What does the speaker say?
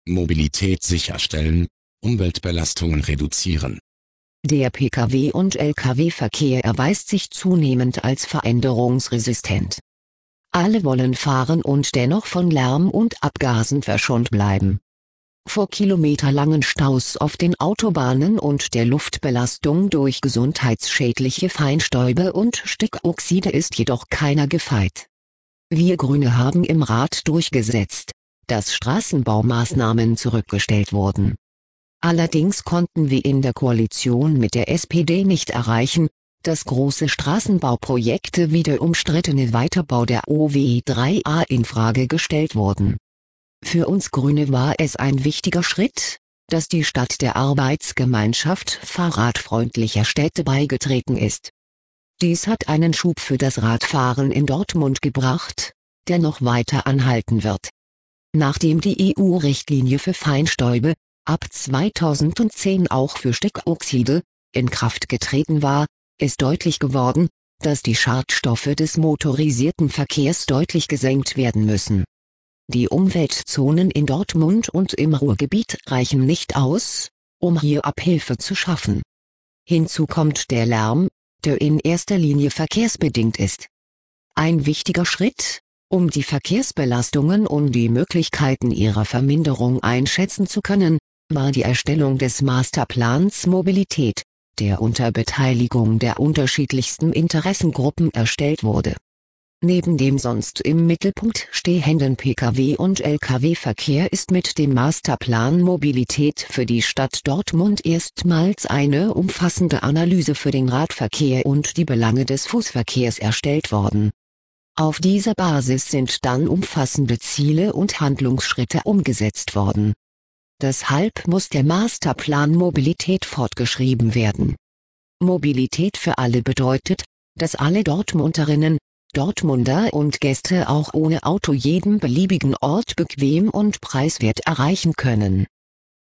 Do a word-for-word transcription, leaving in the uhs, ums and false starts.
Mobilität sicherstellen, Umweltbelastungen reduzieren. Der Pkw- und Lkw-Verkehr erweist sich zunehmend als veränderungsresistent. Alle wollen fahren und dennoch von Lärm und Abgasen verschont bleiben. Vor kilometerlangen Staus auf den Autobahnen und der Luftbelastung durch gesundheitsschädliche Feinstäube und Stickoxide ist jedoch keiner gefeit. Wir Grüne haben im Rat durchgesetzt, dass Straßenbaumaßnahmen zurückgestellt wurden. Allerdings konnten wir in der Koalition mit der S P D nicht erreichen, dass große Straßenbauprojekte wie der umstrittene Weiterbau der O W drei A in Frage gestellt wurden. Für uns Grüne war es ein wichtiger Schritt, dass die Stadt der Arbeitsgemeinschaft fahrradfreundlicher Städte beigetreten ist. Dies hat einen Schub für das Radfahren in Dortmund gebracht, der noch weiter anhalten wird. Nachdem die E U-Richtlinie für Feinstäube ab zweitausendzehn auch für Stickoxide in Kraft getreten war, ist deutlich geworden, dass die Schadstoffe des motorisierten Verkehrs deutlich gesenkt werden müssen. Die Umweltzonen in Dortmund und im Ruhrgebiet reichen nicht aus, um hier Abhilfe zu schaffen. Hinzu kommt der Lärm, der in erster Linie verkehrsbedingt ist. Ein wichtiger Schritt, um die Verkehrsbelastungen und die Möglichkeiten ihrer Verminderung einschätzen zu können, war die Erstellung des Masterplans Mobilität, der unter Beteiligung der unterschiedlichsten Interessengruppen erstellt wurde. Neben dem sonst im Mittelpunkt stehenden Pkw- und Lkw-Verkehr ist mit dem Masterplan Mobilität für die Stadt Dortmund erstmals eine umfassende Analyse für den Radverkehr und die Belange des Fußverkehrs erstellt worden. Auf dieser Basis sind dann umfassende Ziele und Handlungsschritte umgesetzt worden. Deshalb muss der Masterplan Mobilität fortgeschrieben werden. Mobilität für alle bedeutet, dass alle Dortmunderinnen, Dortmunder und Gäste auch ohne Auto jeden beliebigen Ort bequem und preiswert erreichen können.